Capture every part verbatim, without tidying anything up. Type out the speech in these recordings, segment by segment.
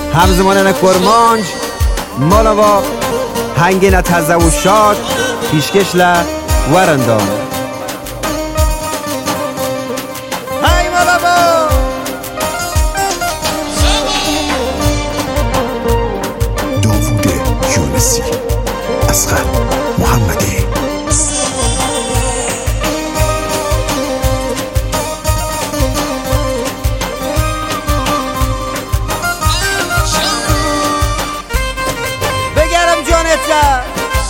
همزمانه کرمانج مالاوا هنگینه تزه و شاد پیشکش ل ورندان های مالاوا داوود یونسی اصغر محمدی بگرم جانت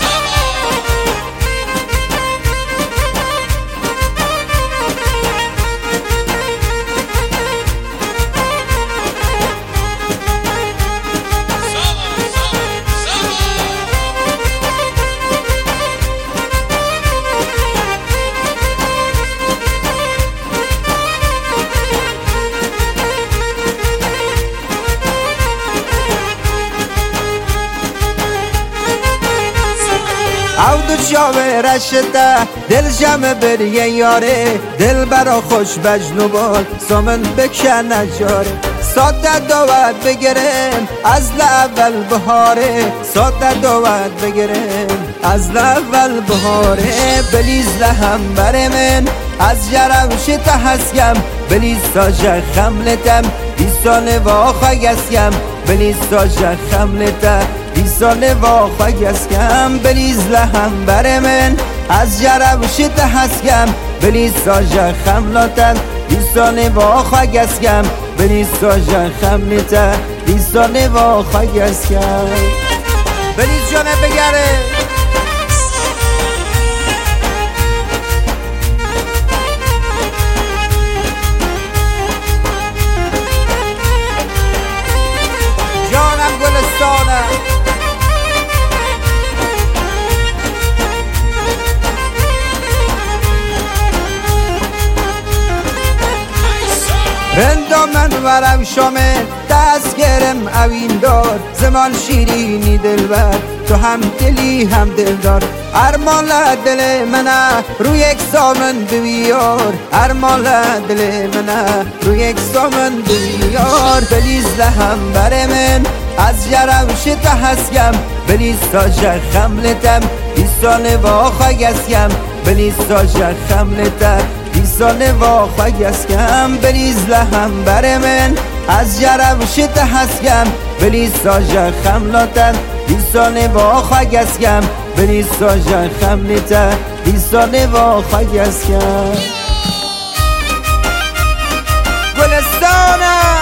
او دو چاوه رشده دل جمع بریه یاره دل برا خوش بجنوبان سامن بکن نجاره ساده داوت بگرم از اول بهاره ساده داوت بگرم از اول بهاره بلیز لهم بر من از جرمشت هسیم بلیز ساجه خملتم بیسانه واخا گسیم بلیز ساجه خملتم بیسانه واخا گسیم بلیز لهم بر من از جرمشت هسیم بلیز ساجه خملتم بیسانه واخا گسیم بلیز ساجه خملتم بیسانه واخا گسیم بلیز جانه بگره جانم گلستانه رندا من ورم شامه دست گرم اوین دار زمان شیرینی دلبر تو هم دلی هم دلدار ارمان دل منه روی یک سامن بیار ارمان دل منه روی یک سامن بیار بلیز لهم بر من از جرم شت هسیم بلیز ساجه خملتم بیسانه واخا گسیم بلیز ساجه خملتم بیسانه واخا گسیم بلیز لهم بر من از جرم شت هسیم بلیز ساجه خملتم بیسانه واخا گسیم بلیز ساجه خملتم بیسانه واخا گسیم گلستانه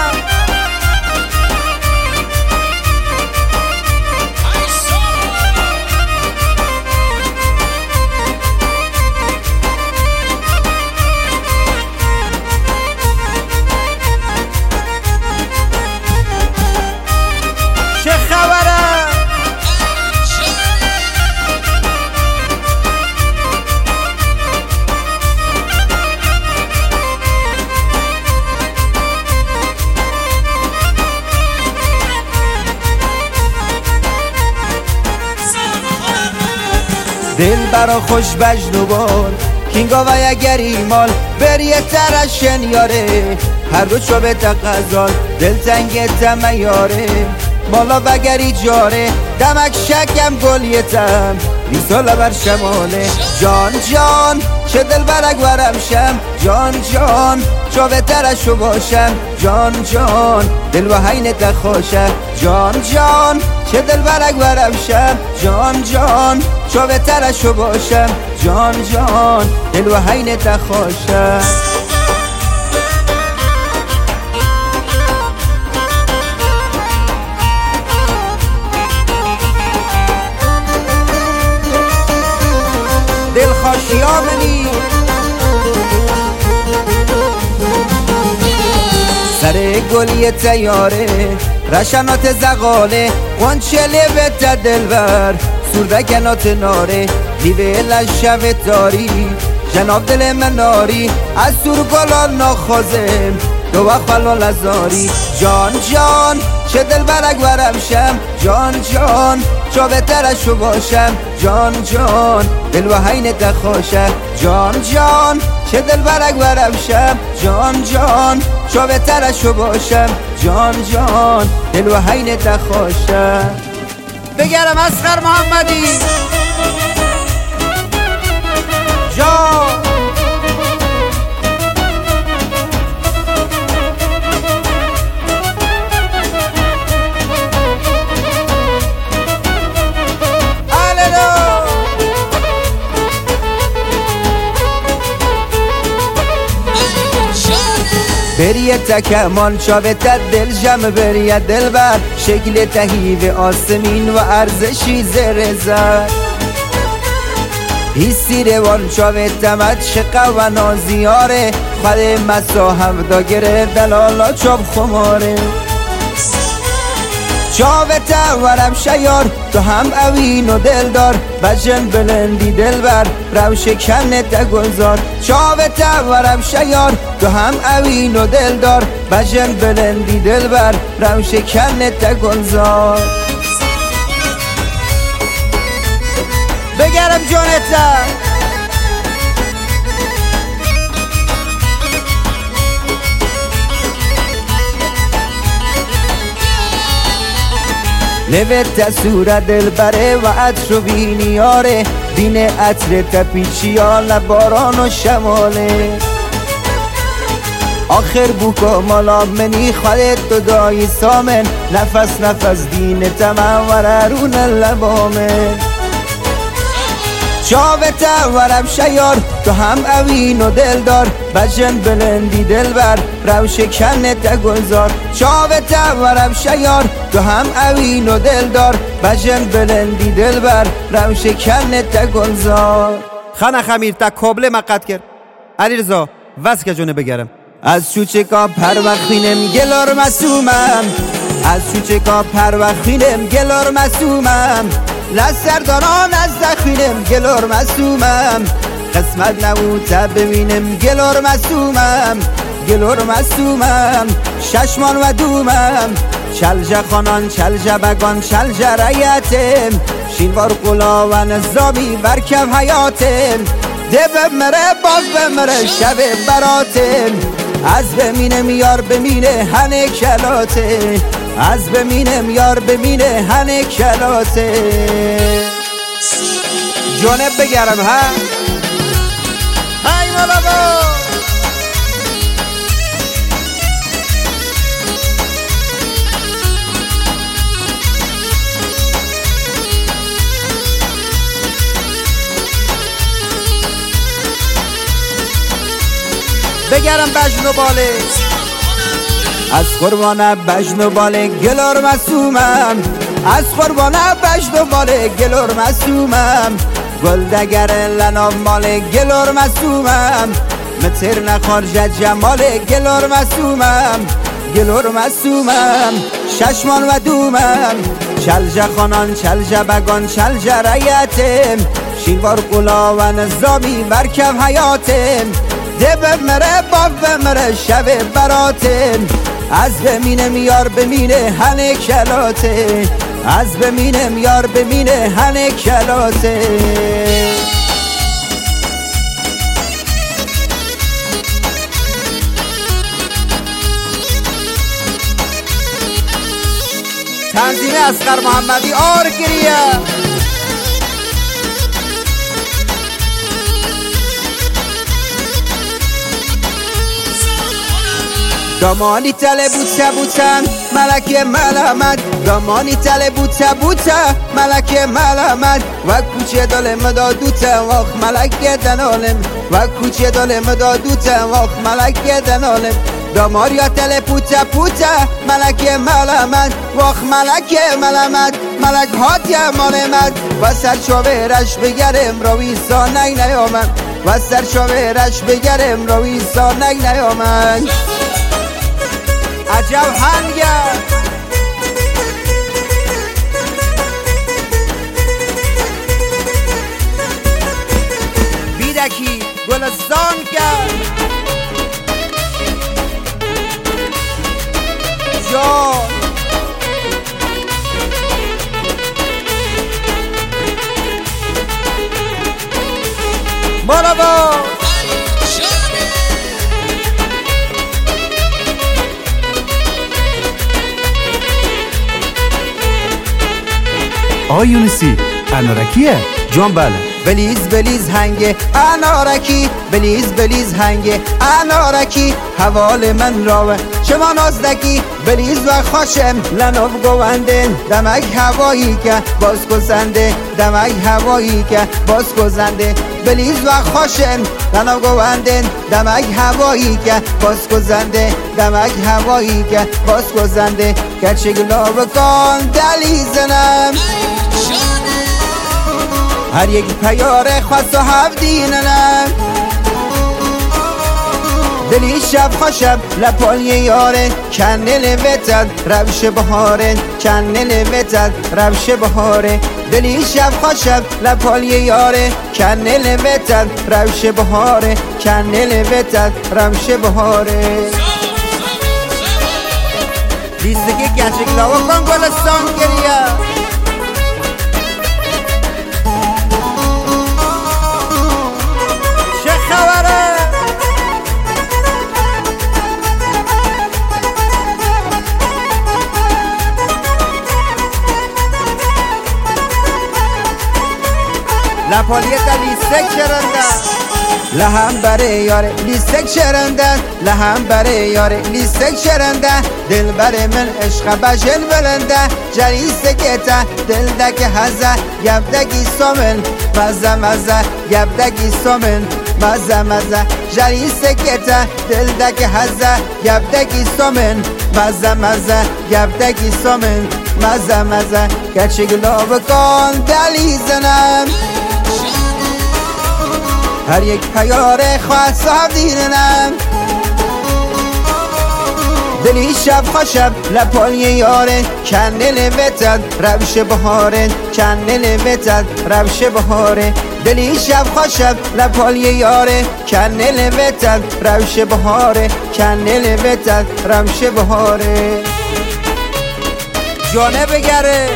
چه خبره دل برا خوش بجنوبان کینگا و یگری مال بریه ترشن یاره هر رو چو به تقضان دل تنگ تم یاره مالا وگری جاره دمک شکم گلیتم بیساله بر شماله جان جان چه دل برک ورم شم جان جان چو بهترشو باشم جان جان دل و حین تخوشم جان جان چه دل برک ورم شم جان جان چو بهترشو باشم جان جان دل و حین تخوشم دل خوشیا منی سر گلی تیاره رشنات زغاله قنچه لبت دلبر سردکنات ناره لیوه لشب تاری جناب دل من ناری از سور گلان ناخوازم دو وقت لزاری جان جان چه دل برک ورم شم جان جان چو بهترشو باشم جان جان دل و حین تخوشه جان جان چه دل برک ورم شم جان جان چو بهترشو باشم جان جان دل و حین تخوشه بگرم اصغر محمدی جان بریه تکمان چاوته دل جمع بریه دل بر شکل تهیب آسمین و ارزشی زرزر حسی روان چاوته مد شقه و نازیاره خود مسا هفدا گره دلالا چاب خماره چاوته ورم شیار تو هم اوین و دل دار بجن بلندی دل بر روش کنت گذار چاوته ورم شیار تو هم اوین و دل دار بجن بلندی دل بر روش کنت گذار بگرم جانتا لبت صورت دل بره و عطر بینیاره بین عطر تپیچیال باران و شماله آخر بوکو مالا منی خالت تو دایی سامن نفس نفس دین تمام وررون لبامن چاوته ورم شیار تو هم اوین و دل دار بجن بلندی دل بر روش کنت گذار چاوته ورم شیار تو هم اوین و دل دار بجن بلندی دل بر روش کنت گذار خانه خمیر تا کابل مقد کرد علی رضا وز که جونه بگرم از چوچکا پر وقتینم گلار مسومم از چوچکا پر وقتینم گلار مسومم لسرداران از دخینم گلار مسومم قسمت نبوده ببینم گلار مسومم گلار مسومم ششمان و دومم چلجه خانان چلجه بگان چلجه ریتم شینوار قلا و نظامی برکب حیاتم ده بمره باز بمره شب براتم از بمینم یار بمینه هنه کلاته از بمینم یار بمینه هنه کلاته جانب بگرم ها های مولا بگرم بجن و باله از قربانه بجن و باله گلار مسومم از قربانه بجن و باله گلار مسومم گل دگر لنام ماله گلار مسومم متر نخارج جماله گلار مسومم گلار مسومم ششمان و دومم چلجه خانان چلجه بگان چلجه ریتم شینوار قلا و نظامی برکب حیاتم ده بمره باز بمره شب براتم از بمینم یار بمینه هنه کلاته از بمینم یار بمینه هنه کلاته تنظیم اصغر محمدی آرگریه دامانی تله بوته بوتن ملک ملامت دامانی تله بوته بوته ملک ملامت و کوچه دل مدادوته واخ ملک دنالم و کوچه دل مدادوته واخ ملک دنالم داماریا تله پوته پوته ملک ملامت واخ ملک ملامت ملک هاتی مالمت و سرچاوه رش بگرم روی سانگ نیامن و سرچاوه رش بگرم روی سانگ نیامن عجب هنگر بیدکی گلستان کرد آقای یونسی انارکیه جان بله. بلیز بلیز هنگ انارکی، بلیز بلیز هنگ انارکی، حوال من راوه شما نازدکی، بلیز و خوشم لنو گوندن دمک هوایی که باز گزنده، دمک هوایی که باز گزنده، بلیز و خوشم لنو گوندن دمک هوایی که باز گزنده، دمک هوایی که باز گزنده، گرچه گلاب کن دلیزنم هر یک پیاره خواست و هفدیننم، دلی شب خوشب لپال یاره کنل وتد روش بهاره، کنل وتد روش بهاره، دلی شب خوشب لپال یاره کنل وتد روش بهاره، کنل وتد روش بهاره. لیستگی گچک لاوا کن گلستان گریه. لپالیه تا لیستک شرندن لهم بره یاره لیستک شرندن، لهم بره یاره لیستک شرندن، دل بره من عشق بشن بلنده، جریسته گتا دل دک هزه یبدگی سومن مزه مزه، یبدگی سومن مزه مزه، جریسته گتا دل دک هزه یبدگی سومن مزه مزه، یبدگی سومن مزه مزه، گرچه گلاب کن دلیزنم هر یک پیاره خواهد صاحب دیرنم، دلی شب خوشب لپال یاره کنل وتد روش بهاره، کنل وتد روش بهاره، دلی شب خوشب لپال یاره کنل وتد روش بهاره، کنل وتد روش بهاره. جانه بگره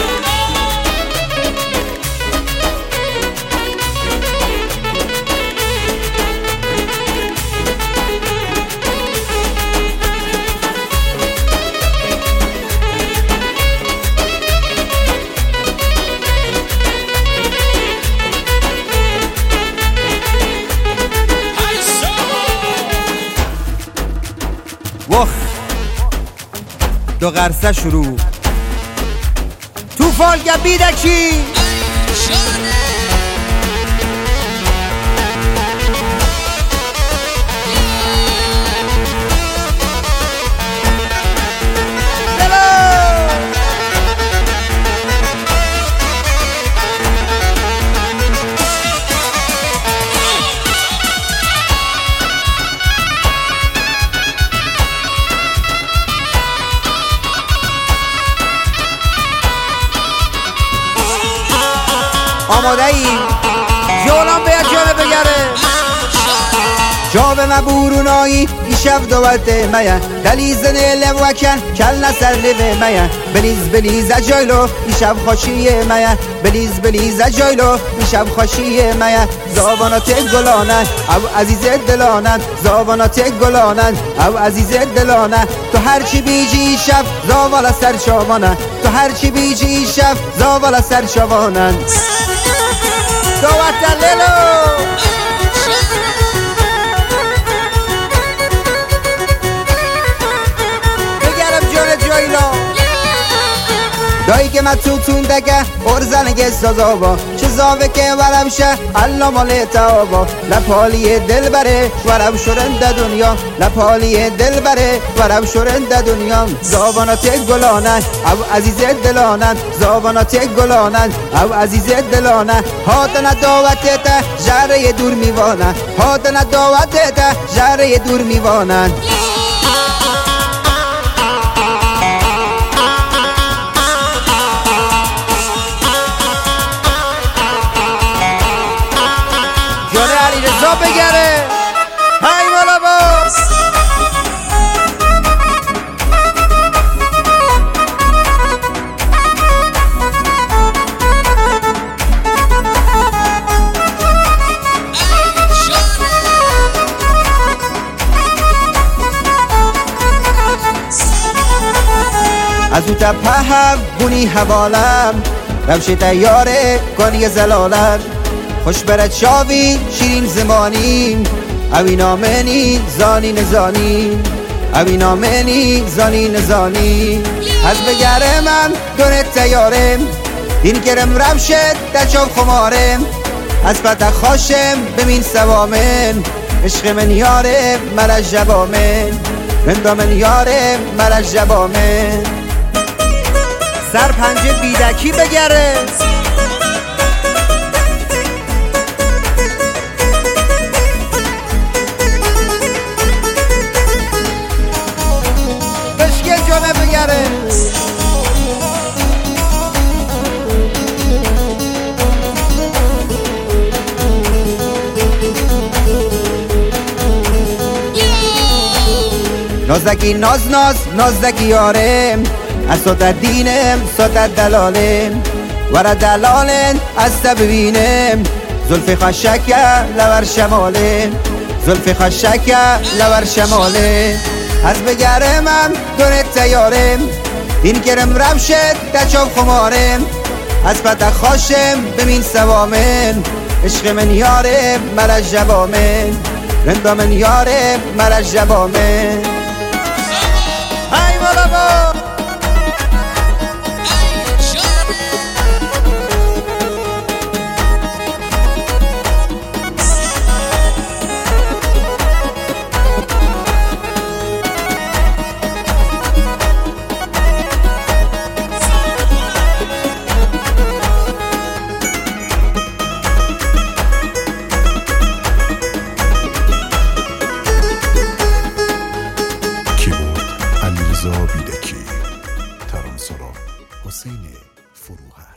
وخ دو غرسه شروع تو فالگه بیدکی آماده ای جولان باید جانه بگره جا به مبورونایی دیشب دوالته میا دلیزنه لوکن کل نسر لیوه میا بلیز بلیز جایلو دیشب خوشیه میا بلیز بلیز جایلو دیشب خوشیه میا زابانات گلانن او عزیز دلانن زابانات گلانن او عزیز دلانن تو هرچی بیجی شب زاوالا سر شوانن تو هرچی بیجی شب زاوالا سر شوانن دوات لیلو دایی که من تو تون دگه ارزنگه سازابا چه زاوه که ورم شه الله مال تابا لپالی دل بره ورم شرنده دنیا لپالی دل بره ورم شرنده دنیا زابانات گلانن او عزیز دلانن زابانات گلانن او عزیز دلانن هاتن دعوت تا جره دور میوانن هاتن دعوت تا جره دور میوانن رضا بگره های مولا باز از او تپه بونی حوالم روشی تیاره کنی زلالت خوش برد شاوی شیرین زمانی اوی نامنی زانی نزانی اوی نامنی زانی نزانی از بگره من دونه تیاره این کرم روشت دچاب خمارم از پتک خاشم بمین سوامن عشق من یاره مرش جبامن رندا من یاره مرش جبامن سر پنجه بیدکی بگره بشکه جانه بگره نازدکی ناز ناز نازدکی یارم از صوت دینم صوت دلالم ور دلالن از ببینم زلف خشک لور شمالم زلف خشک لور شمالم از بگره من دونه تیارم این کرم روشت دچاب خمارم از پتک خاشم بمین سوامن عشق من یاره مرش جبامن رندا من یاره مرش جبامن ای مولا با علیرضا بیدکی، ترانه‌سرا حسین فروهر.